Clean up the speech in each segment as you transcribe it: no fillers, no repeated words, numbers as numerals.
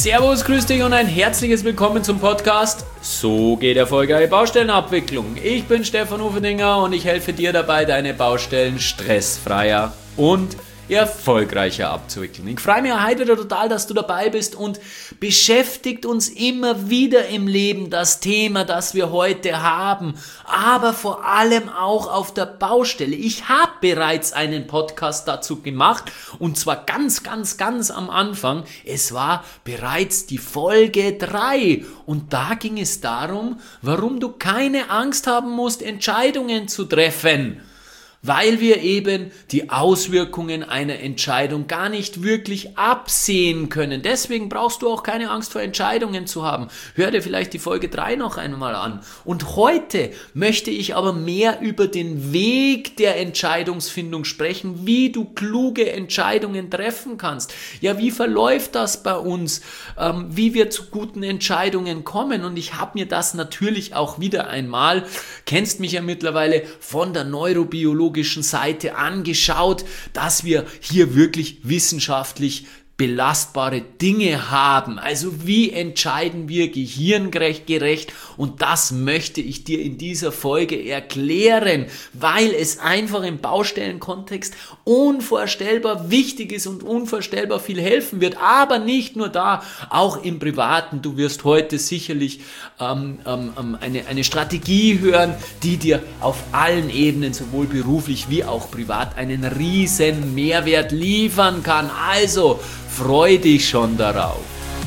Servus, grüß dich und ein herzliches Willkommen zum Podcast So geht erfolgreiche Baustellenabwicklung. Ich bin Stefan Ufedinger und ich helfe dir dabei, deine Baustellen stressfreier und erfolgreicher abzuwickeln. Ich freue mich heute wieder total, dass du dabei bist und beschäftigt uns immer wieder im Leben das Thema, das wir heute haben, aber vor allem auch auf der Baustelle. Ich habe bereits einen Podcast dazu gemacht und zwar ganz am Anfang. Es war bereits die Folge 3 und da ging es darum, warum du keine Angst haben musst, Entscheidungen zu treffen. Weil wir eben die Auswirkungen einer Entscheidung gar nicht wirklich absehen können. Deswegen brauchst du auch keine Angst vor Entscheidungen zu haben. Hör dir vielleicht die Folge 3 noch einmal an. Und heute möchte ich aber mehr über den Weg der Entscheidungsfindung sprechen, wie du kluge Entscheidungen treffen kannst. Ja, wie verläuft das bei uns? Wie wir zu guten Entscheidungen kommen? Und ich habe mir das natürlich auch wieder einmal, kennst mich ja mittlerweile, von der Neurobiologie Seite angeschaut, dass wir hier wirklich wissenschaftlich belastbare Dinge haben. Also wie entscheiden wir gehirngerecht? Und das möchte ich dir in dieser Folge erklären, weil es einfach im Baustellenkontext unvorstellbar wichtig ist und unvorstellbar viel helfen wird. Aber nicht nur da, auch im Privaten. Du wirst heute sicherlich eine Strategie hören, die dir auf allen Ebenen, sowohl beruflich wie auch privat, einen riesen Mehrwert liefern kann. Also, freu dich schon darauf.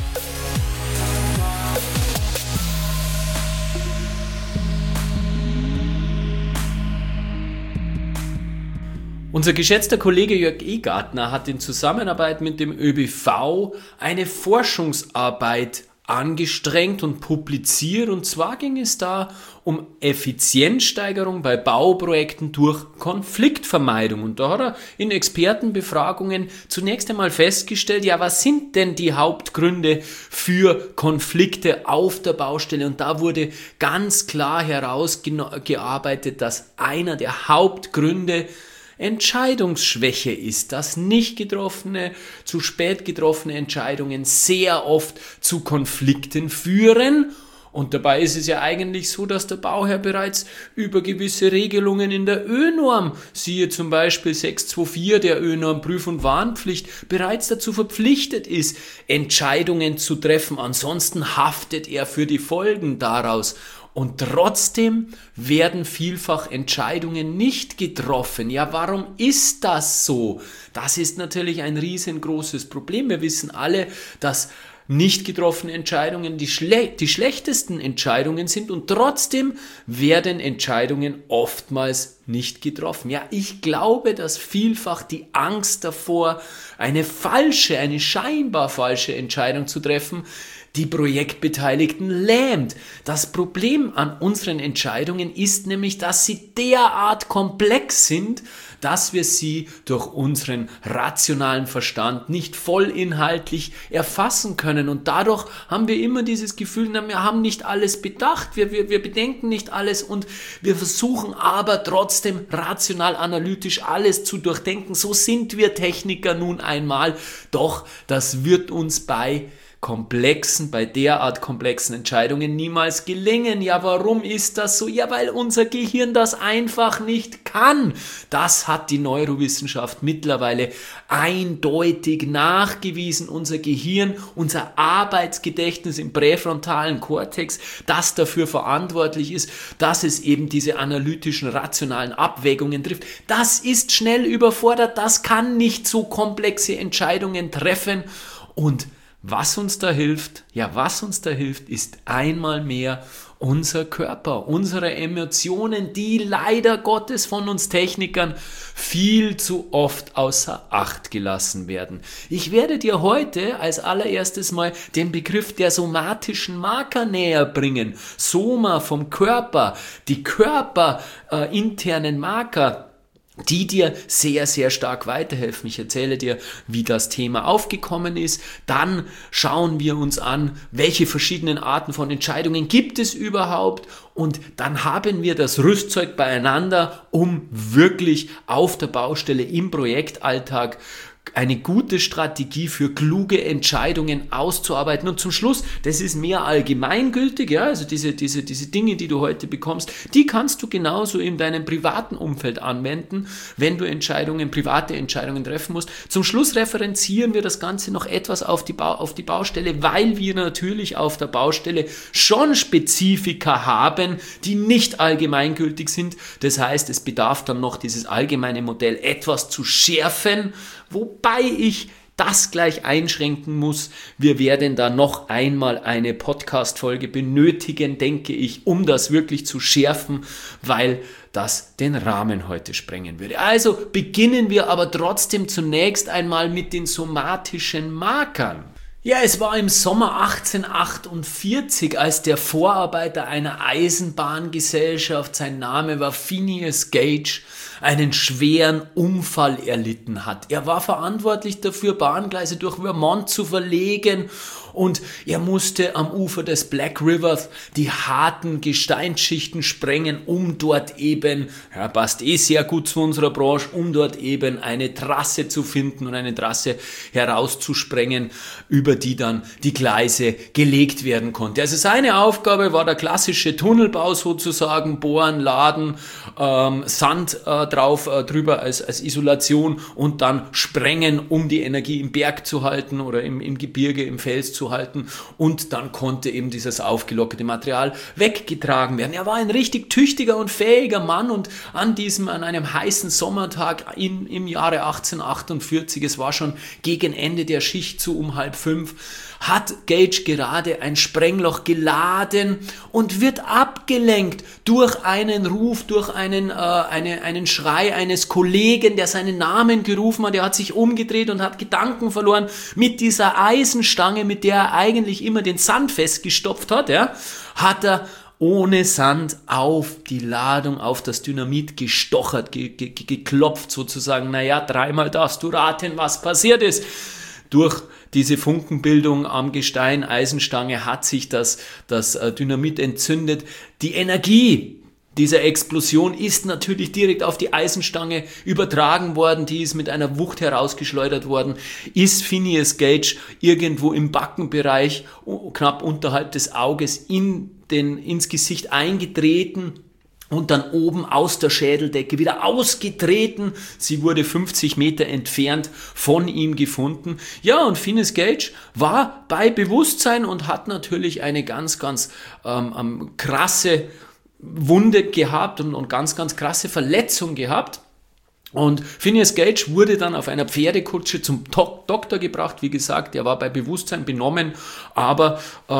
Unser geschätzter Kollege Jörg Egartner hat in Zusammenarbeit mit dem ÖBV eine Forschungsarbeit angestrengt und publiziert, und zwar ging es da um Effizienzsteigerung bei Bauprojekten durch Konfliktvermeidung. Und da hat er in Expertenbefragungen zunächst einmal festgestellt, ja, was sind denn die Hauptgründe für Konflikte auf der Baustelle? Und da wurde ganz klar herausgearbeitet, dass einer der Hauptgründe Entscheidungsschwäche ist, dass nicht getroffene, zu spät getroffene Entscheidungen sehr oft zu Konflikten führen. Und dabei ist es ja eigentlich so, dass der Bauherr bereits über gewisse Regelungen in der ÖNorm, siehe zum Beispiel 624 der ÖNorm Prüf- und Warnpflicht, bereits dazu verpflichtet ist, Entscheidungen zu treffen. Ansonsten haftet er für die Folgen daraus. Und trotzdem werden vielfach Entscheidungen nicht getroffen. Ja, warum ist das so? Das ist natürlich ein riesengroßes Problem. Wir wissen alle, dass nicht getroffene Entscheidungen die schlechtesten Entscheidungen sind und trotzdem werden Entscheidungen oftmals nicht getroffen. Ja, ich glaube, dass vielfach die Angst davor, eine scheinbar falsche Entscheidung zu treffen, die Projektbeteiligten lähmt. Das Problem an unseren Entscheidungen ist nämlich, dass sie derart komplex sind, dass wir sie durch unseren rationalen Verstand nicht vollinhaltlich erfassen können. Und dadurch haben wir immer dieses Gefühl, wir haben nicht alles bedacht, wir bedenken nicht alles und wir versuchen aber trotzdem rational, analytisch alles zu durchdenken. So sind wir Techniker nun einmal. Doch das wird uns bei derart komplexen Entscheidungen niemals gelingen. Ja, warum ist das so? Ja, weil unser Gehirn das einfach nicht kann. Das hat die Neurowissenschaft mittlerweile eindeutig nachgewiesen. Unser Gehirn, unser Arbeitsgedächtnis im präfrontalen Kortex, das dafür verantwortlich ist, dass es eben diese analytischen, rationalen Abwägungen trifft, das ist schnell überfordert, das kann nicht so komplexe Entscheidungen treffen. Und was uns da hilft, ist einmal mehr unser Körper, unsere Emotionen, die leider Gottes von uns Technikern viel zu oft außer Acht gelassen werden. Ich werde dir heute als allererstes mal den Begriff der somatischen Marker näher bringen. Soma vom Körper, die körperinternen Marker, die dir sehr, sehr stark weiterhelfen. Ich erzähle dir, wie das Thema aufgekommen ist. Dann schauen wir uns an, welche verschiedenen Arten von Entscheidungen gibt es überhaupt. Und dann haben wir das Rüstzeug beieinander, um wirklich auf der Baustelle im Projektalltag eine gute Strategie für kluge Entscheidungen auszuarbeiten. Und zum Schluss, das ist mehr allgemeingültig, ja, also diese Dinge, die du heute bekommst, die kannst du genauso in deinem privaten Umfeld anwenden, wenn du private Entscheidungen treffen musst. Zum Schluss referenzieren wir das Ganze noch etwas auf die Baustelle, weil wir natürlich auf der Baustelle schon Spezifika haben, die nicht allgemeingültig sind. Das heißt, es bedarf dann noch dieses allgemeine Modell etwas zu schärfen, wobei ich das gleich einschränken muss. Wir werden da noch einmal eine Podcast-Folge benötigen, denke ich, um das wirklich zu schärfen, weil das den Rahmen heute sprengen würde. Also beginnen wir aber trotzdem zunächst einmal mit den somatischen Markern. Ja, es war im Sommer 1848, als der Vorarbeiter einer Eisenbahngesellschaft, sein Name war Phineas Gage, einen schweren Unfall erlitten hat. Er war verantwortlich dafür, Bahngleise durch Vermont zu verlegen, und er musste am Ufer des Black Rivers die harten Gesteinsschichten sprengen, um dort eben, ja, passt sehr gut zu unserer Branche, um dort eben eine Trasse zu finden und eine Trasse herauszusprengen, über die dann die Gleise gelegt werden konnte. Also seine Aufgabe war der klassische Tunnelbau sozusagen, bohren, laden, Sand drüber als Isolation und dann sprengen, um die Energie im Berg zu halten oder im Gebirge, im Fels zu halten, und dann konnte eben dieses aufgelockerte Material weggetragen werden. Er war ein richtig tüchtiger und fähiger Mann, und an einem heißen Sommertag im Jahre 1848, es war schon gegen Ende der Schicht, so um 4:30, hat Gage gerade ein Sprengloch geladen und wird abgelenkt durch einen Ruf, durch einen Schrei eines Kollegen, der seinen Namen gerufen hat. Er hat sich umgedreht und hat Gedanken verloren. Mit dieser Eisenstange, mit der er eigentlich immer den Sand festgestopft hat, ja, hat er ohne Sand auf die Ladung, auf das Dynamit gestochert, geklopft sozusagen. Naja, 3-mal darfst du raten, was passiert ist. Durch diese Funkenbildung am Gestein, Eisenstange, hat sich das Dynamit entzündet. Die Energie dieser Explosion ist natürlich direkt auf die Eisenstange übertragen worden, die ist mit einer Wucht herausgeschleudert worden, ist Phineas Gage irgendwo im Backenbereich, knapp unterhalb des Auges, ins Gesicht eingetreten und dann oben aus der Schädeldecke wieder ausgetreten. Sie wurde 50 Meter entfernt von ihm gefunden. Ja, und Phineas Gage war bei Bewusstsein und hat natürlich eine ganz, ganz krasse Wunde gehabt und ganz, ganz krasse Verletzung gehabt. Und Phineas Gage wurde dann auf einer Pferdekutsche zum Doktor gebracht. Wie gesagt, er war bei Bewusstsein benommen, aber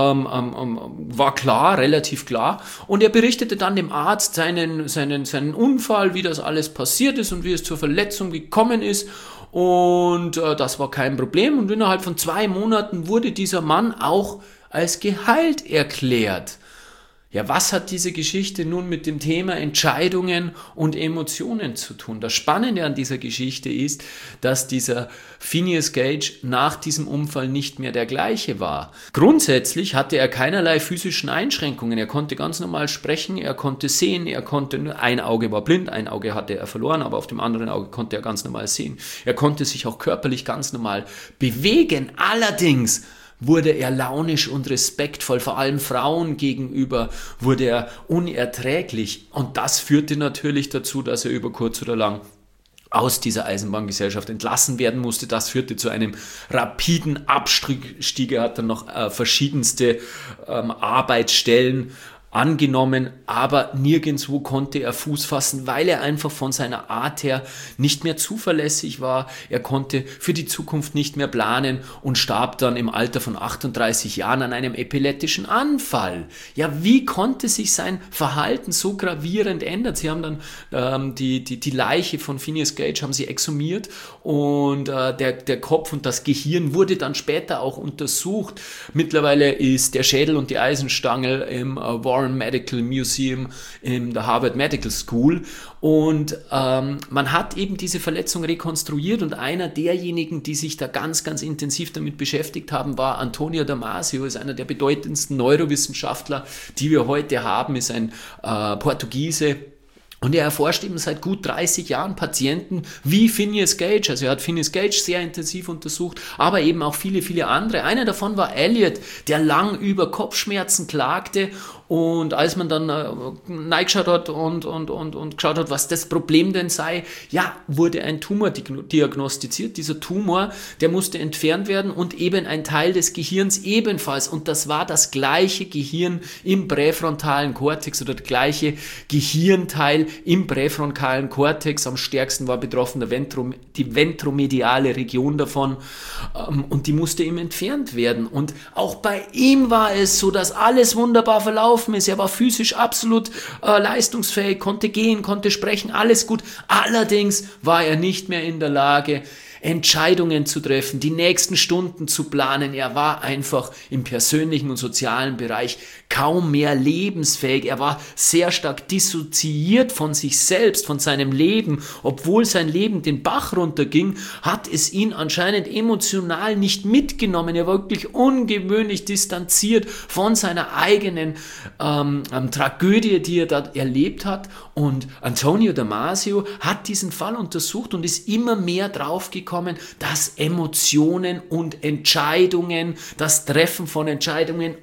war klar, relativ klar. Und er berichtete dann dem Arzt seinen Unfall, wie das alles passiert ist und wie es zur Verletzung gekommen ist. Und das war kein Problem. Und innerhalb von 2 Monaten wurde dieser Mann auch als geheilt erklärt. Ja, was hat diese Geschichte nun mit dem Thema Entscheidungen und Emotionen zu tun? Das Spannende an dieser Geschichte ist, dass dieser Phineas Gage nach diesem Unfall nicht mehr der gleiche war. Grundsätzlich hatte er keinerlei physischen Einschränkungen. Er konnte ganz normal sprechen, er konnte sehen, ein Auge war blind, ein Auge hatte er verloren, aber auf dem anderen Auge konnte er ganz normal sehen. Er konnte sich auch körperlich ganz normal bewegen. Allerdings wurde er launisch und respektvoll, vor allem Frauen gegenüber wurde er unerträglich. Und das führte natürlich dazu, dass er über kurz oder lang aus dieser Eisenbahngesellschaft entlassen werden musste. Das führte zu einem rapiden Abstieg. Er hat dann noch verschiedenste Arbeitsstellen angenommen, aber nirgendwo konnte er Fuß fassen, weil er einfach von seiner Art her nicht mehr zuverlässig war. Er konnte für die Zukunft nicht mehr planen und starb dann im Alter von 38 Jahren an einem epileptischen Anfall. Ja, wie konnte sich sein Verhalten so gravierend ändern? Sie haben dann die Leiche von Phineas Gage haben sie exhumiert und der Kopf und das Gehirn wurde dann später auch untersucht. Mittlerweile ist der Schädel und die Eisenstange im Warren Medical Museum in der Harvard Medical School und man hat eben diese Verletzung rekonstruiert und einer derjenigen, die sich da ganz, ganz intensiv damit beschäftigt haben, war Antonio Damasio, ist einer der bedeutendsten Neurowissenschaftler, die wir heute haben, ist ein Portugiese. Und er erforscht eben seit gut 30 Jahren Patienten wie Phineas Gage. Also er hat Phineas Gage sehr intensiv untersucht, aber eben auch viele, viele andere. Einer davon war Elliot, der lang über Kopfschmerzen klagte. Und als man dann reingeschaut hat und geschaut hat, was das Problem denn sei, ja, wurde ein Tumor diagnostiziert. Dieser Tumor, der musste entfernt werden und eben ein Teil des Gehirns ebenfalls. Und das war das gleiche Gehirn im präfrontalen Kortex oder der gleiche Gehirnteil im präfrontalen Kortex. Am stärksten war betroffen die ventromediale Region davon und die musste eben entfernt werden. Und auch bei ihm war es so, dass alles wunderbar verlaufen ist. Er war physisch absolut leistungsfähig, konnte gehen, konnte sprechen, alles gut. Allerdings war er nicht mehr in der Lage, Entscheidungen zu treffen, die nächsten Stunden zu planen. Er war einfach im persönlichen und sozialen Bereich kaum mehr lebensfähig. Er war sehr stark dissoziiert von sich selbst, von seinem Leben. Obwohl sein Leben den Bach runterging, hat es ihn anscheinend emotional nicht mitgenommen. Er war wirklich ungewöhnlich distanziert von seiner eigenen Tragödie, die er da erlebt hat. Und Antonio Damasio hat diesen Fall untersucht und ist immer mehr draufgekommen, dass Emotionen und Entscheidungen, das Treffen von Entscheidungen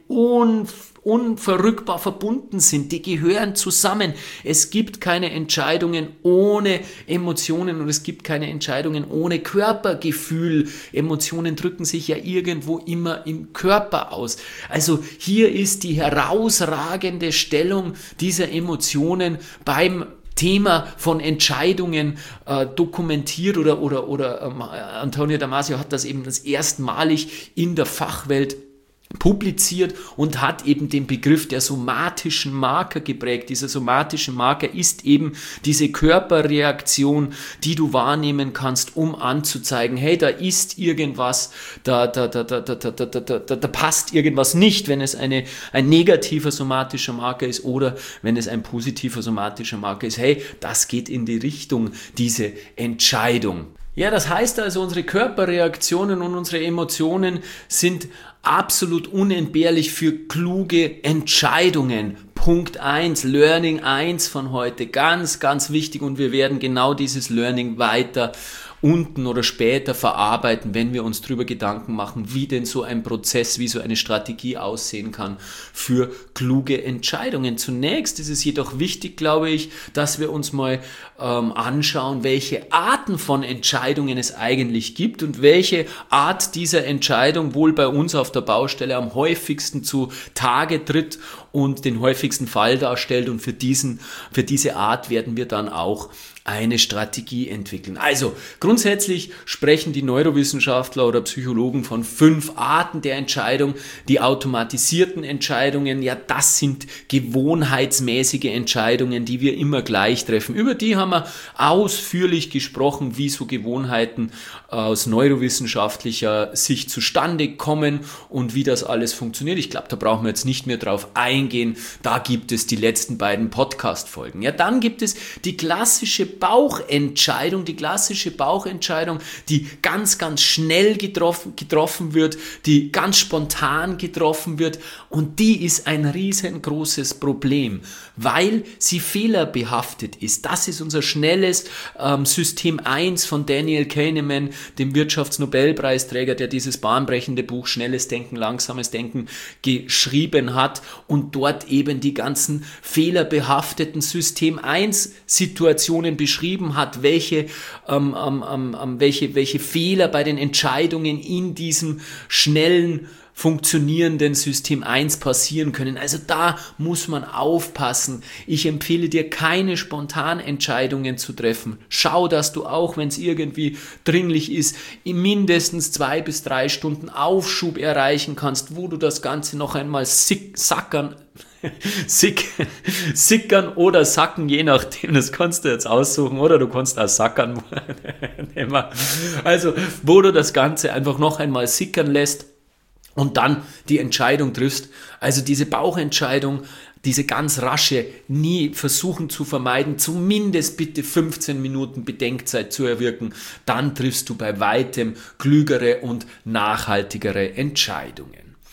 unverrückbar verbunden sind. Die gehören zusammen. Es gibt keine Entscheidungen ohne Emotionen und es gibt keine Entscheidungen ohne Körpergefühl. Emotionen drücken sich ja irgendwo immer im Körper aus. Also hier ist die herausragende Stellung dieser Emotionen beim Thema von Entscheidungen dokumentiert oder Antonio Damasio hat das eben das erstmalig in der Fachwelt publiziert und hat eben den Begriff der somatischen Marker geprägt. Dieser somatische Marker ist eben diese Körperreaktion, die du wahrnehmen kannst, um anzuzeigen, hey, da ist irgendwas, da passt irgendwas nicht, wenn es ein negativer somatischer Marker ist oder wenn es ein positiver somatischer Marker ist. Hey, das geht in die Richtung, diese Entscheidung. Ja, das heißt also, unsere Körperreaktionen und unsere Emotionen sind absolut unentbehrlich für kluge Entscheidungen. Punkt 1, Learning 1 von heute, ganz, ganz wichtig und wir werden genau dieses Learning weiter unten oder später verarbeiten, wenn wir uns darüber Gedanken machen, wie denn so ein Prozess, wie so eine Strategie aussehen kann für kluge Entscheidungen. Zunächst ist es jedoch wichtig, glaube ich, dass wir uns mal anschauen, welche Arten von Entscheidungen es eigentlich gibt und welche Art dieser Entscheidung wohl bei uns auf der Baustelle am häufigsten zu Tage tritt und den häufigsten Fall darstellt und für diese Art werden wir dann auch eine Strategie entwickeln. Also grundsätzlich sprechen die Neurowissenschaftler oder Psychologen von 5 Arten der Entscheidung. Die automatisierten Entscheidungen, ja, das sind gewohnheitsmäßige Entscheidungen, die wir immer gleich treffen. Über die haben wir ausführlich gesprochen, wie so Gewohnheiten aus neurowissenschaftlicher Sicht zustande kommen und wie das alles funktioniert. Ich glaube, da brauchen wir jetzt nicht mehr drauf eingehen. Da gibt es die letzten beiden Podcast-Folgen. Ja, dann gibt es die klassische Bauchentscheidung, die ganz, ganz schnell getroffen wird, die ganz spontan getroffen wird und die ist ein riesengroßes Problem, weil sie fehlerbehaftet ist. Das ist unser schnelles System 1 von Daniel Kahneman, dem Wirtschaftsnobelpreisträger, der dieses bahnbrechende Buch Schnelles Denken, Langsames Denken geschrieben hat und dort eben die ganzen fehlerbehafteten System 1 Situationen beschrieben hat, welche Fehler bei den Entscheidungen in diesem schnellen funktionierenden System 1 passieren können. Also da muss man aufpassen. Ich empfehle dir, keine Spontanentscheidungen zu treffen. Schau, dass du auch, wenn es irgendwie dringlich ist, in mindestens 2 bis 3 Stunden Aufschub erreichen kannst, wo du das Ganze noch einmal sickern oder sacken, je nachdem, das kannst du jetzt aussuchen, oder du kannst auch sackern nehmen. Also, wo du das Ganze einfach noch einmal sickern lässt und dann die Entscheidung triffst. Also diese Bauchentscheidung, diese ganz rasche, nie versuchen zu vermeiden, zumindest bitte 15 Minuten Bedenkzeit zu erwirken, dann triffst du bei weitem klügere und nachhaltigere Entscheidungen.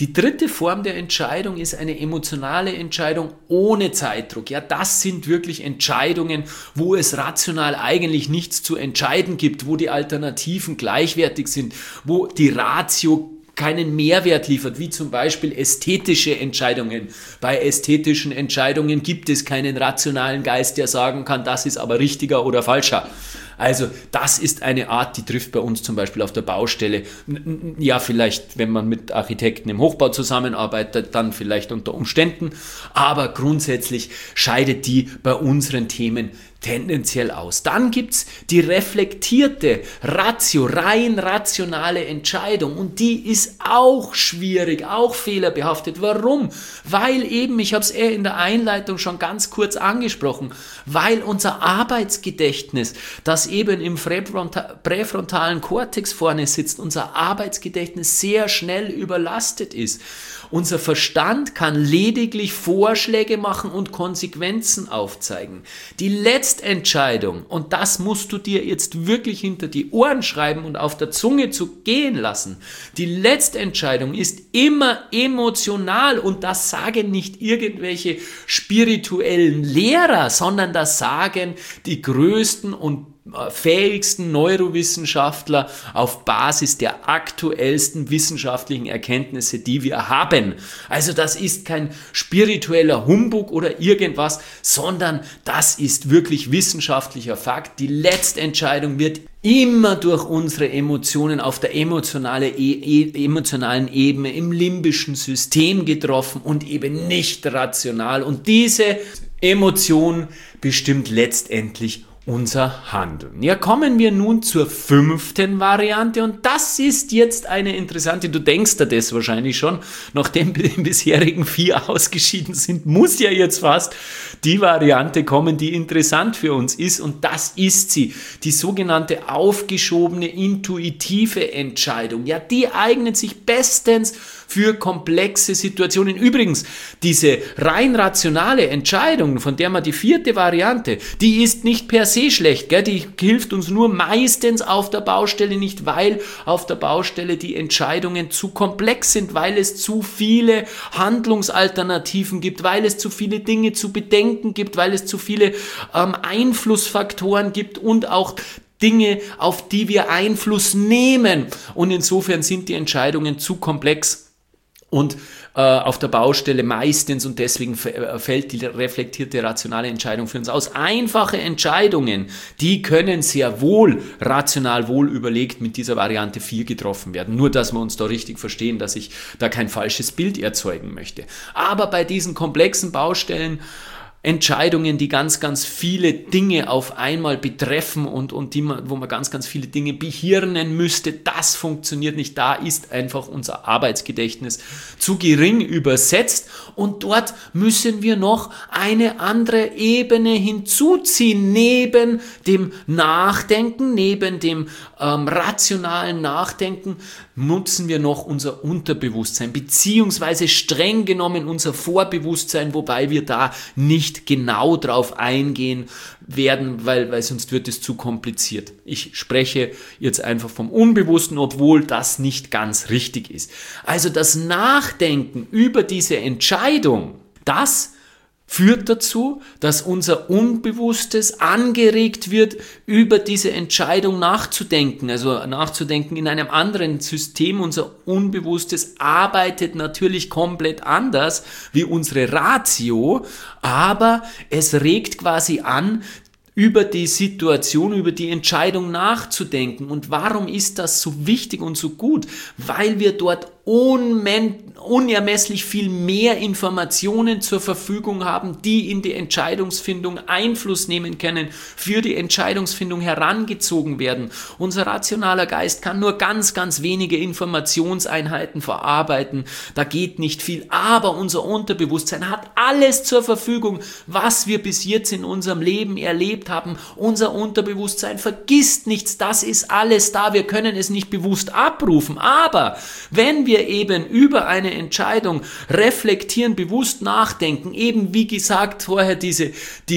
Die dritte Form der Entscheidung ist eine emotionale Entscheidung ohne Zeitdruck. Ja, das sind wirklich Entscheidungen, wo es rational eigentlich nichts zu entscheiden gibt, wo die Alternativen gleichwertig sind, wo die Ratio keinen Mehrwert liefert, wie zum Beispiel ästhetische Entscheidungen. Bei ästhetischen Entscheidungen gibt es keinen rationalen Geist, der sagen kann, das ist aber richtiger oder falscher. Also das ist eine Art, die trifft bei uns zum Beispiel auf der Baustelle. Ja, vielleicht, wenn man mit Architekten im Hochbau zusammenarbeitet, dann vielleicht unter Umständen. Aber grundsätzlich scheidet die bei unseren Themen tendenziell aus. Dann gibt's die reflektierte, rein rationale Entscheidung und die ist auch schwierig, auch fehlerbehaftet. Warum? Weil eben, ich habe es in der Einleitung schon ganz kurz angesprochen, weil unser Arbeitsgedächtnis, das eben im präfrontalen Kortex vorne sitzt, unser Arbeitsgedächtnis sehr schnell überlastet ist. Unser Verstand kann lediglich Vorschläge machen und Konsequenzen aufzeigen. Die Letztentscheidung, und das musst du dir jetzt wirklich hinter die Ohren schreiben und auf der Zunge zu gehen lassen, die Letztentscheidung ist immer emotional und das sagen nicht irgendwelche spirituellen Lehrer, sondern das sagen die größten und fähigsten Neurowissenschaftler auf Basis der aktuellsten wissenschaftlichen Erkenntnisse, die wir haben. Also das ist kein spiritueller Humbug oder irgendwas, sondern das ist wirklich wissenschaftlicher Fakt. Die Letztentscheidung wird immer durch unsere Emotionen auf der emotionalen Ebene im limbischen System getroffen und eben nicht rational. Und diese Emotion bestimmt letztendlich unser Handeln. Ja, kommen wir nun zur 5. Variante und das ist jetzt eine interessante, du denkst dir das wahrscheinlich schon, nachdem die bisherigen 4 ausgeschieden sind, muss ja jetzt fast die Variante kommen, die interessant für uns ist und das ist sie, die sogenannte aufgeschobene intuitive Entscheidung. Ja, die eignet sich bestens für komplexe Situationen. Übrigens, diese rein rationale Entscheidung, von der man die 4. Variante, die ist nicht per se schlecht, gell? Die hilft uns nur meistens auf der Baustelle nicht, weil auf der Baustelle die Entscheidungen zu komplex sind, weil es zu viele Handlungsalternativen gibt, weil es zu viele Dinge zu bedenken gibt, weil es zu viele Einflussfaktoren gibt und auch Dinge, auf die wir Einfluss nehmen. Und insofern sind die Entscheidungen zu komplex und auf der Baustelle meistens und deswegen fällt die reflektierte rationale Entscheidung für uns aus. Einfache Entscheidungen, die können sehr wohl rational wohl überlegt mit dieser Variante 4 getroffen werden. Nur, dass wir uns da richtig verstehen, dass ich da kein falsches Bild erzeugen möchte. Aber bei diesen komplexen Baustellen Entscheidungen, die ganz, ganz viele Dinge auf einmal betreffen und wo man ganz, ganz viele Dinge behirnen müsste, das funktioniert nicht. Da ist einfach unser Arbeitsgedächtnis zu gering übersetzt und dort müssen wir noch eine andere Ebene hinzuziehen. Neben dem Nachdenken, neben dem rationalen Nachdenken nutzen wir noch unser Unterbewusstsein, beziehungsweise streng genommen unser Vorbewusstsein, wobei wir da nicht genau drauf eingehen werden, weil sonst wird es zu kompliziert. Ich spreche jetzt einfach vom Unbewussten, obwohl das nicht ganz richtig ist. Also das Nachdenken über diese Entscheidung, das führt dazu, dass unser Unbewusstes angeregt wird, über diese Entscheidung nachzudenken, also nachzudenken in einem anderen System. Unser Unbewusstes arbeitet natürlich komplett anders wie unsere Ratio, aber es regt quasi an, über die Situation, über die Entscheidung nachzudenken. Und warum ist das so wichtig und so gut? Weil wir dort unermesslich viel mehr Informationen zur Verfügung haben, die in die Entscheidungsfindung Einfluss nehmen können, für die Entscheidungsfindung herangezogen werden. Unser rationaler Geist kann nur ganz, ganz wenige Informationseinheiten verarbeiten. Da geht nicht viel. Aber unser Unterbewusstsein hat alles zur Verfügung, was wir bis jetzt in unserem Leben erlebt haben. Unser Unterbewusstsein vergisst nichts. Das ist alles da. Wir können es nicht bewusst abrufen. Aber wenn wir eben über eine Entscheidung reflektieren, bewusst nachdenken, eben wie gesagt vorher diese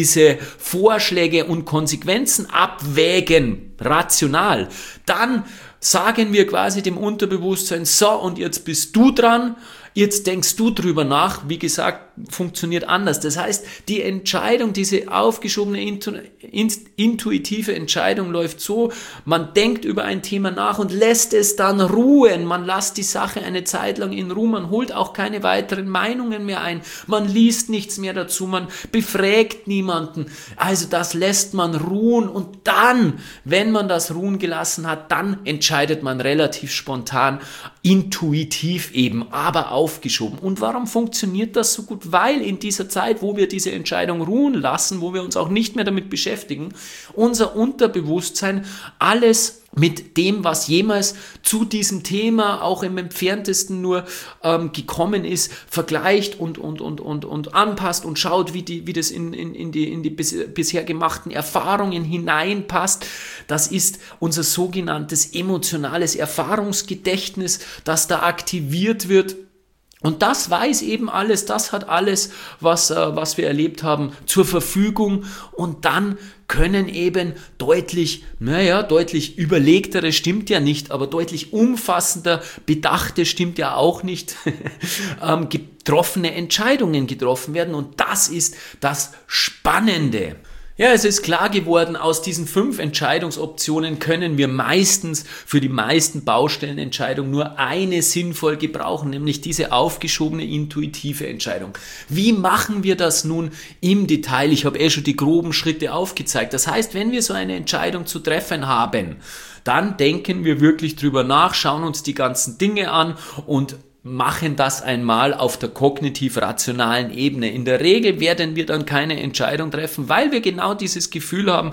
Vorschläge und Konsequenzen abwägen, rational, dann sagen wir quasi dem Unterbewusstsein, so und jetzt bist du dran, Jetzt denkst du drüber nach, wie gesagt, funktioniert anders. Das heißt, die Entscheidung, diese aufgeschobene intuitive Entscheidung läuft so, man denkt über ein Thema nach und lässt es dann ruhen. Man lässt die Sache eine Zeit lang in Ruhe, man holt auch keine weiteren Meinungen mehr ein, man liest nichts mehr dazu, man befragt niemanden. Also das lässt man ruhen und dann, wenn man das ruhen gelassen hat, dann entscheidet man relativ spontan, intuitiv eben, aber aufgeschoben. Und warum funktioniert das so gut? Weil in dieser Zeit, wo wir diese Entscheidung ruhen lassen, wo wir uns auch nicht mehr damit beschäftigen, unser Unterbewusstsein alles mit dem, was jemals zu diesem Thema auch im Entferntesten nur gekommen ist, vergleicht und anpasst und schaut, wie das in die bisher gemachten Erfahrungen hineinpasst. Das ist unser sogenanntes emotionales Erfahrungsgedächtnis, das da aktiviert wird. Und das weiß eben alles, das hat alles, was wir erlebt haben, zur Verfügung. Und dann können eben deutlich überlegtere stimmt ja nicht, aber deutlich umfassender, bedachte stimmt ja auch nicht, getroffene Entscheidungen getroffen werden. Und das ist das Spannende. Ja, es ist klar geworden, aus diesen 5 Entscheidungsoptionen können wir meistens für die meisten Baustellenentscheidungen nur eine sinnvoll gebrauchen, nämlich diese aufgeschobene intuitive Entscheidung. Wie machen wir das nun im Detail? Ich habe schon die groben Schritte aufgezeigt. Das heißt, wenn wir so eine Entscheidung zu treffen haben, dann denken wir wirklich drüber nach, schauen uns die ganzen Dinge an und machen das einmal auf der kognitiv-rationalen Ebene. In der Regel werden wir dann keine Entscheidung treffen, weil wir genau dieses Gefühl haben,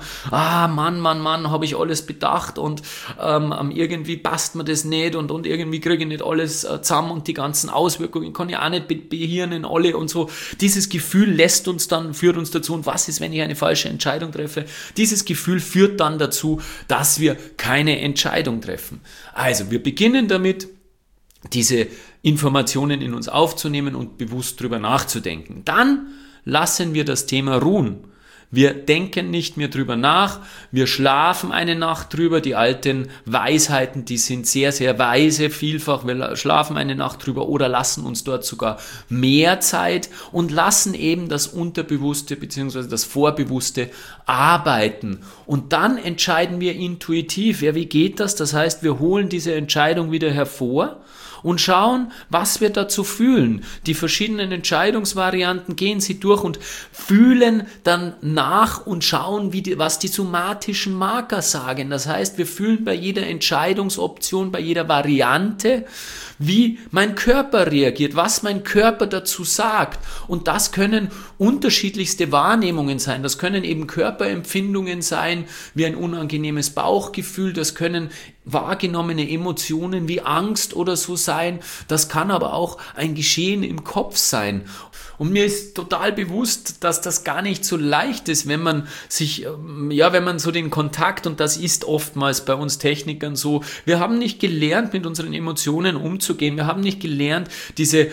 Mann, habe ich alles bedacht und irgendwie passt mir das nicht und irgendwie kriege ich nicht alles zusammen und die ganzen Auswirkungen kann ich auch nicht behirnen alle und so. Dieses Gefühl führt uns dazu, und was ist, wenn ich eine falsche Entscheidung treffe? Dieses Gefühl führt dann dazu, dass wir keine Entscheidung treffen. Also, wir beginnen damit, diese Informationen in uns aufzunehmen und bewusst drüber nachzudenken. Dann lassen wir das Thema ruhen. Wir denken nicht mehr drüber nach, wir schlafen eine Nacht drüber. Die alten Weisheiten, die sind sehr, sehr weise, vielfach. Wir schlafen eine Nacht drüber oder lassen uns dort sogar mehr Zeit und lassen eben das Unterbewusste bzw. das Vorbewusste arbeiten. Und dann entscheiden wir intuitiv. Ja, wie geht das? Das heißt, wir holen diese Entscheidung wieder hervor und schauen, was wir dazu fühlen. Die verschiedenen Entscheidungsvarianten gehen sie durch und fühlen dann nach und schauen, was die somatischen Marker sagen. Das heißt, wir fühlen bei jeder Entscheidungsoption, bei jeder Variante, wie mein Körper reagiert, was mein Körper dazu sagt. Und das können unterschiedlichste Wahrnehmungen sein. Das können eben Körperempfindungen sein, wie ein unangenehmes Bauchgefühl. Das können wahrgenommene Emotionen wie Angst oder so sein. Das kann aber auch ein Geschehen im Kopf sein. Und mir ist total bewusst, dass das gar nicht so leicht ist, wenn man so den Kontakt, und das ist oftmals bei uns Technikern so, wir haben nicht gelernt, mit unseren Emotionen umzugehen. Wir haben nicht gelernt, diese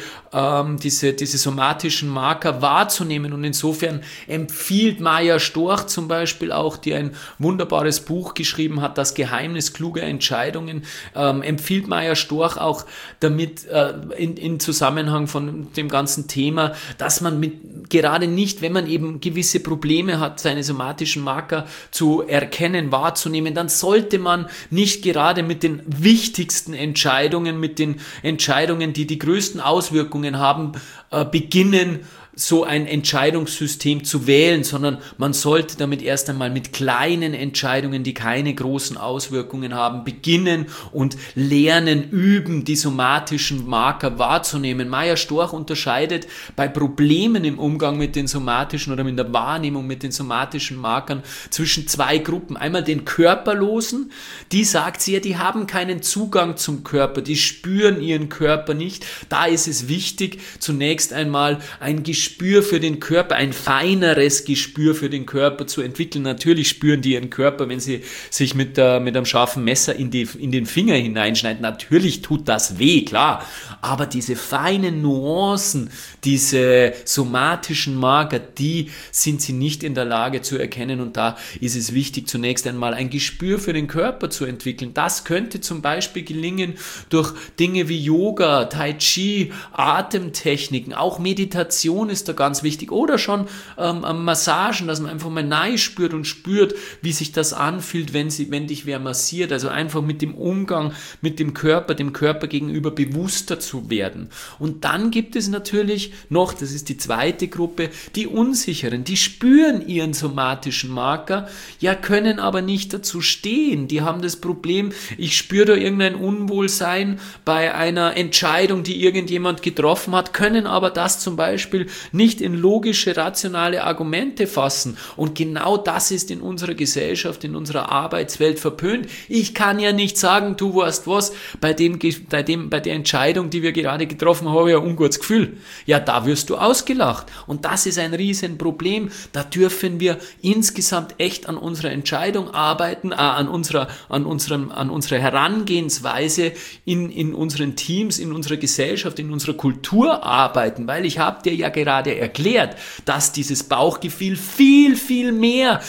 somatischen Marker wahrzunehmen. Und insofern empfiehlt Maja Storch zum Beispiel auch, die ein wunderbares Buch geschrieben hat, Das Geheimnis kluger Entscheidungen, empfiehlt Maja Storch auch damit in Zusammenhang von dem ganzen Thema, dass man gerade nicht, wenn man eben gewisse Probleme hat, seine somatischen Marker zu erkennen, wahrzunehmen, dann sollte man nicht gerade mit den wichtigsten Entscheidungen, mit den Entscheidungen, die die größten Auswirkungen haben, beginnen, so ein Entscheidungssystem zu wählen, sondern man sollte damit erst einmal mit kleinen Entscheidungen, die keine großen Auswirkungen haben, beginnen und lernen, üben, die somatischen Marker wahrzunehmen. Maja Storch unterscheidet bei Problemen im Umgang mit den somatischen oder in der Wahrnehmung mit den somatischen Markern zwischen 2 Gruppen. Einmal den Körperlosen, die sagt sie ja, die haben keinen Zugang zum Körper, die spüren ihren Körper nicht. Da ist es wichtig, zunächst einmal ein Gespür Gespür für den Körper, ein feineres Gespür für den Körper zu entwickeln. Natürlich spüren die ihren Körper, wenn sie sich mit einem scharfen Messer in den Finger hineinschneiden. Natürlich tut das weh, klar. Aber diese feinen Nuancen, diese somatischen Marker, die sind sie nicht in der Lage zu erkennen. Und da ist es wichtig, zunächst einmal ein Gespür für den Körper zu entwickeln. Das könnte zum Beispiel gelingen durch Dinge wie Yoga, Tai Chi, Atemtechniken, auch Meditation ist da ganz wichtig oder schon Massagen, dass man einfach mal nahe spürt und spürt, wie sich das anfühlt, wenn dich wer massiert, also einfach mit dem Umgang mit dem Körper gegenüber bewusster zu werden. Und dann gibt es natürlich noch, das ist die zweite Gruppe, die Unsicheren, die spüren ihren somatischen Marker, ja, können aber nicht dazu stehen, die haben das Problem, ich spüre da irgendein Unwohlsein bei einer Entscheidung, die irgendjemand getroffen hat, können aber das zum Beispiel nicht in logische, rationale Argumente fassen. Und genau das ist in unserer Gesellschaft, in unserer Arbeitswelt verpönt. Ich kann ja nicht sagen, du weißt was, bei der Entscheidung, die wir gerade getroffen haben, habe ich ein ungutes Gefühl. Ja, da wirst du ausgelacht. Und das ist ein Riesenproblem. Da dürfen wir insgesamt echt an unserer Entscheidung arbeiten, an unserer Herangehensweise in unseren Teams, in unserer Gesellschaft, in unserer Kultur arbeiten, weil ich habe dir ja gerade erklärt, dass dieses Bauchgefühl viel mehr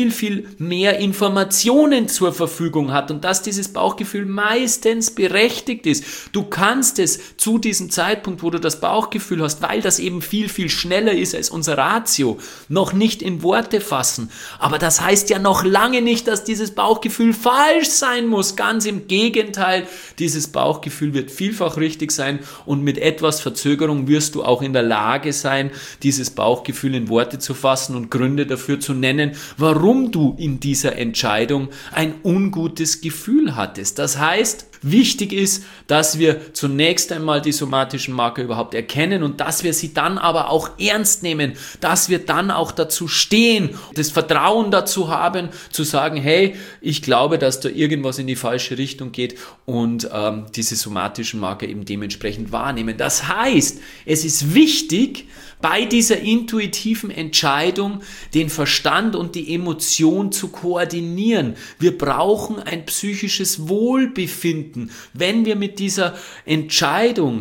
Informationen zur Verfügung hat und dass dieses Bauchgefühl meistens berechtigt ist. Du kannst es zu diesem Zeitpunkt, wo du das Bauchgefühl hast, weil das eben viel schneller ist als unser Ratio, noch nicht in Worte fassen. Aber das heißt ja noch lange nicht, dass dieses Bauchgefühl falsch sein muss. Ganz im Gegenteil, dieses Bauchgefühl wird vielfach richtig sein und mit etwas Verzögerung wirst du auch in der Lage sein, dieses Bauchgefühl in Worte zu fassen und Gründe dafür zu nennen, warum du in dieser Entscheidung ein ungutes Gefühl hattest. Das heißt, wichtig ist, dass wir zunächst einmal die somatischen Marker überhaupt erkennen und dass wir sie dann aber auch ernst nehmen, dass wir dann auch dazu stehen, das Vertrauen dazu haben, zu sagen, hey, ich glaube, dass da irgendwas in die falsche Richtung geht und diese somatischen Marker eben dementsprechend wahrnehmen. Das heißt, es ist wichtig, bei dieser intuitiven Entscheidung den Verstand und die Emotion zu koordinieren. Wir brauchen ein psychisches Wohlbefinden. Wenn wir mit dieser Entscheidung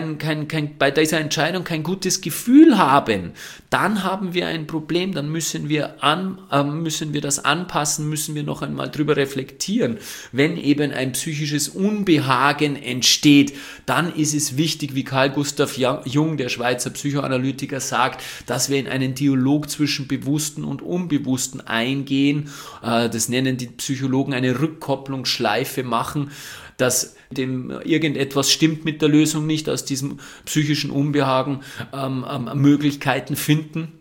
bei dieser Entscheidung kein gutes Gefühl haben, dann haben wir ein Problem, dann müssen wir das anpassen, müssen wir noch einmal drüber reflektieren. Wenn eben ein psychisches Unbehagen entsteht, dann ist es wichtig, wie Carl Gustav Jung, der Schweizer Psychoanalytiker, sagt, dass wir in einen Dialog zwischen Bewussten und Unbewussten eingehen. Das nennen die Psychologen eine Rückkopplungsschleife machen, dass irgendetwas stimmt mit der Lösung nicht, aus diesem psychischen Unbehagen Möglichkeiten finden,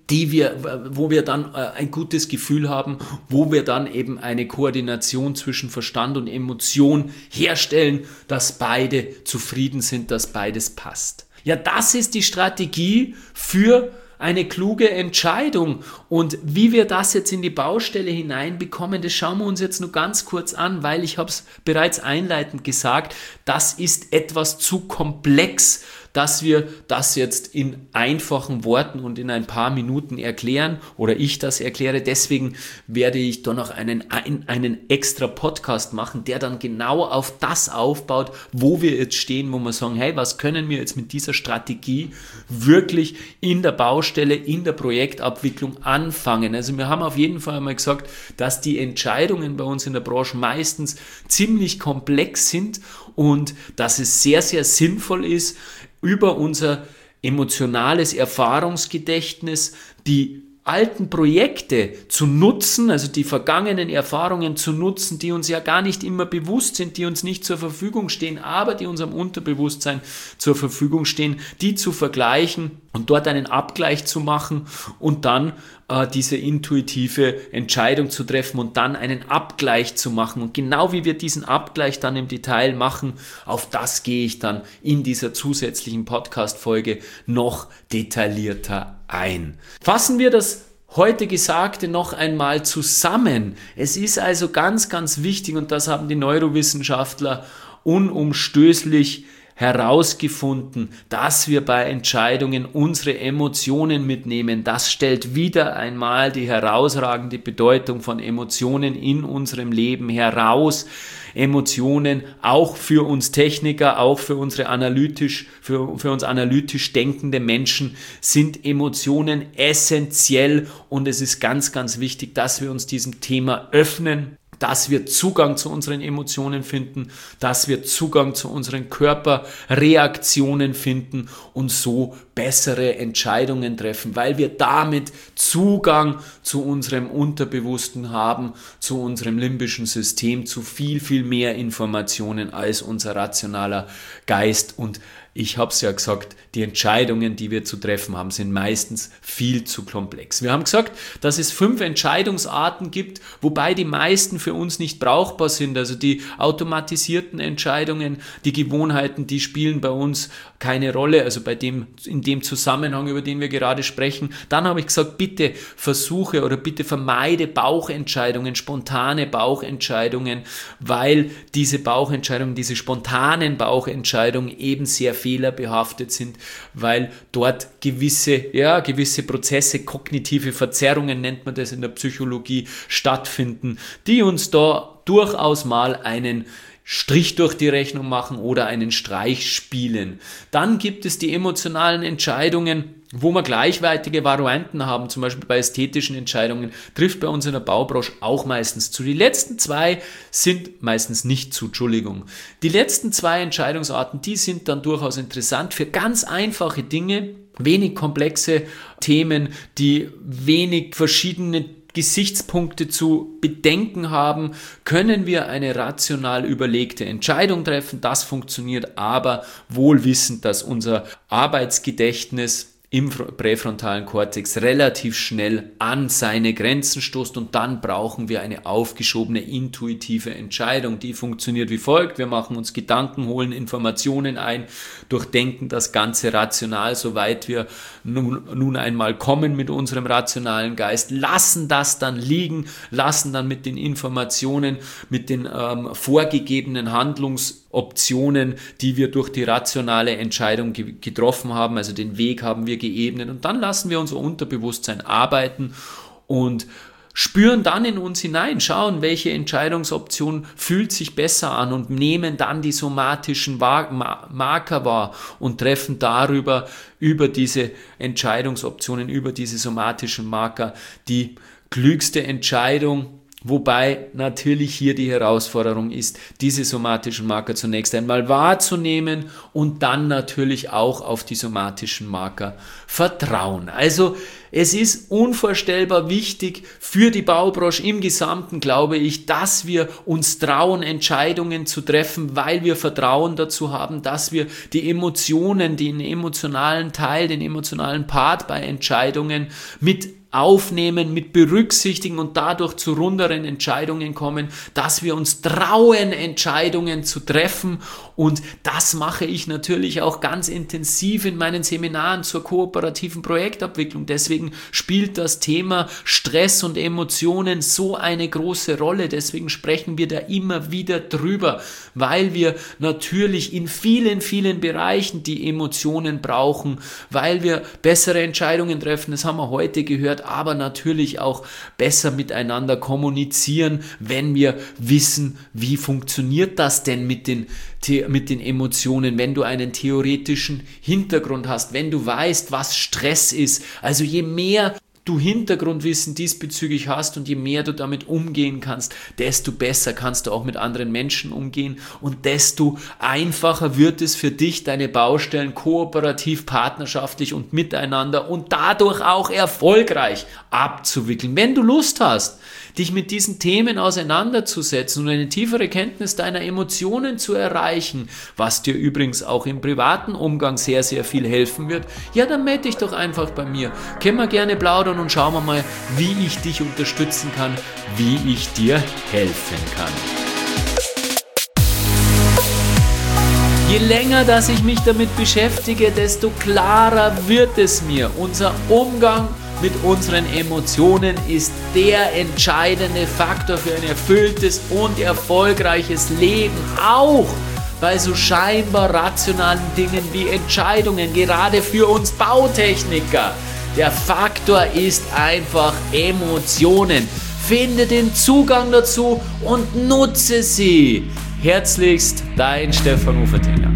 wo wir dann ein gutes Gefühl haben, wo wir dann eben eine Koordination zwischen Verstand und Emotion herstellen, dass beide zufrieden sind, dass beides passt. Ja, das ist die Strategie für eine kluge Entscheidung. Und wie wir das jetzt in die Baustelle hineinbekommen, das schauen wir uns jetzt nur ganz kurz an, weil ich habe es bereits einleitend gesagt, das ist etwas zu komplex, dass wir das jetzt in einfachen Worten und in ein paar Minuten erklären oder ich das erkläre. Deswegen werde ich da noch einen extra Podcast machen, der dann genau auf das aufbaut, wo wir jetzt stehen, wo wir sagen, hey, was können wir jetzt mit dieser Strategie wirklich in der Baustelle, in der Projektabwicklung anfangen. Also wir haben auf jeden Fall einmal gesagt, dass die Entscheidungen bei uns in der Branche meistens ziemlich komplex sind und dass es sehr sinnvoll ist, über unser emotionales Erfahrungsgedächtnis die alten Projekte zu nutzen, also die vergangenen Erfahrungen zu nutzen, die uns ja gar nicht immer bewusst sind, die uns nicht zur Verfügung stehen, aber die unserem Unterbewusstsein zur Verfügung stehen, die zu vergleichen und dort einen Abgleich zu machen und dann diese intuitive Entscheidung zu treffen und dann einen Abgleich zu machen. Und genau wie wir diesen Abgleich dann im Detail machen, auf das gehe ich dann in dieser zusätzlichen Podcast-Folge noch detaillierter ein. Fassen wir das heute Gesagte noch einmal zusammen. Es ist also ganz wichtig, und das haben die Neurowissenschaftler unumstößlich herausgefunden, dass wir bei Entscheidungen unsere Emotionen mitnehmen. Das stellt wieder einmal die herausragende Bedeutung von Emotionen in unserem Leben heraus. Emotionen auch für uns Techniker, auch für uns analytisch denkende Menschen sind Emotionen essentiell und es ist ganz, ganz wichtig, dass wir uns diesem Thema öffnen, dass wir Zugang zu unseren Emotionen finden, dass wir Zugang zu unseren Körperreaktionen finden und so bessere Entscheidungen treffen, weil wir damit Zugang zu unserem Unterbewussten haben, zu unserem limbischen System, zu viel, viel mehr Informationen als unser rationaler Geist. Und ich habe es ja gesagt, die Entscheidungen, die wir zu treffen haben, sind meistens viel zu komplex. Wir haben gesagt, dass es 5 Entscheidungsarten gibt, wobei die meisten für uns nicht brauchbar sind. Also die automatisierten Entscheidungen, die Gewohnheiten, die spielen bei uns keine Rolle, also in dem Zusammenhang, über den wir gerade sprechen. Dann habe ich gesagt, bitte versuche oder bitte vermeide Bauchentscheidungen, spontane Bauchentscheidungen, weil diese Bauchentscheidungen, diese spontanen Bauchentscheidungen eben sehr fehlerbehaftet sind, weil dort gewisse Prozesse, kognitive Verzerrungen nennt man das in der Psychologie, stattfinden, die uns da durchaus mal einen Strich durch die Rechnung machen oder einen Streich spielen. Dann gibt es die emotionalen Entscheidungen, wo wir gleichwertige Varianten haben, zum Beispiel bei ästhetischen Entscheidungen, trifft bei uns in der Baubranche auch meistens zu. Die letzten 2 sind meistens nicht zu, Entschuldigung. Die letzten 2 Entscheidungsarten, die sind dann durchaus interessant für ganz einfache Dinge, wenig komplexe Themen, die wenig verschiedene Gesichtspunkte zu bedenken haben, können wir eine rational überlegte Entscheidung treffen. Das funktioniert aber wohl wissend, dass unser Arbeitsgedächtnis im präfrontalen Kortex relativ schnell an seine Grenzen stoßt und dann brauchen wir eine aufgeschobene intuitive Entscheidung. Die funktioniert wie folgt: Wir machen uns Gedanken, holen Informationen ein, durchdenken das Ganze rational, soweit wir nun einmal kommen mit unserem rationalen Geist, lassen das dann liegen, lassen dann mit den Informationen, mit den vorgegebenen Handlungsoptionen, die wir durch die rationale Entscheidung getroffen haben, also den Weg haben wir geebnet und dann lassen wir unser Unterbewusstsein arbeiten und spüren dann in uns hinein, schauen, welche Entscheidungsoption fühlt sich besser an und nehmen dann die somatischen Marker wahr und treffen darüber, über diese Entscheidungsoptionen, über diese somatischen Marker die klügste Entscheidung. Wobei natürlich hier die Herausforderung ist, diese somatischen Marker zunächst einmal wahrzunehmen und dann natürlich auch auf die somatischen Marker vertrauen. Also es ist unvorstellbar wichtig für die Baubranche im Gesamten, glaube ich, dass wir uns trauen, Entscheidungen zu treffen, weil wir Vertrauen dazu haben, dass wir die Emotionen, den emotionalen Teil, den emotionalen Part bei Entscheidungen mit aufnehmen, mit berücksichtigen und dadurch zu runderen Entscheidungen kommen, dass wir uns trauen, Entscheidungen zu treffen und das mache ich natürlich auch ganz intensiv in meinen Seminaren zur kooperativen Projektabwicklung. Deswegen spielt das Thema Stress und Emotionen so eine große Rolle, deswegen sprechen wir da immer wieder drüber, weil wir natürlich in vielen, vielen Bereichen die Emotionen brauchen, weil wir bessere Entscheidungen treffen, das haben wir heute gehört, aber natürlich auch besser miteinander kommunizieren, wenn wir wissen, wie funktioniert das denn mit den Emotionen, wenn du einen theoretischen Hintergrund hast, wenn du weißt, was Stress ist. Also je mehr du Hintergrundwissen diesbezüglich hast und je mehr du damit umgehen kannst, desto besser kannst du auch mit anderen Menschen umgehen und desto einfacher wird es für dich, deine Baustellen kooperativ, partnerschaftlich und miteinander und dadurch auch erfolgreich abzuwickeln. Wenn du Lust hast, dich mit diesen Themen auseinanderzusetzen und eine tiefere Kenntnis deiner Emotionen zu erreichen, was dir übrigens auch im privaten Umgang sehr, sehr viel helfen wird, ja, dann melde dich doch einfach bei mir. Können wir gerne plaudern und schauen wir mal, wie ich dich unterstützen kann, wie ich dir helfen kann. Je länger, dass ich mich damit beschäftige, desto klarer wird es mir. Unser Umgang mit unseren Emotionen ist der entscheidende Faktor für ein erfülltes und erfolgreiches Leben, auch bei so scheinbar rationalen Dingen wie Entscheidungen, gerade für uns Bautechniker. Der Faktor ist einfach Emotionen. Finde den Zugang dazu und nutze sie. Herzlichst, dein Stefan Ufertinger.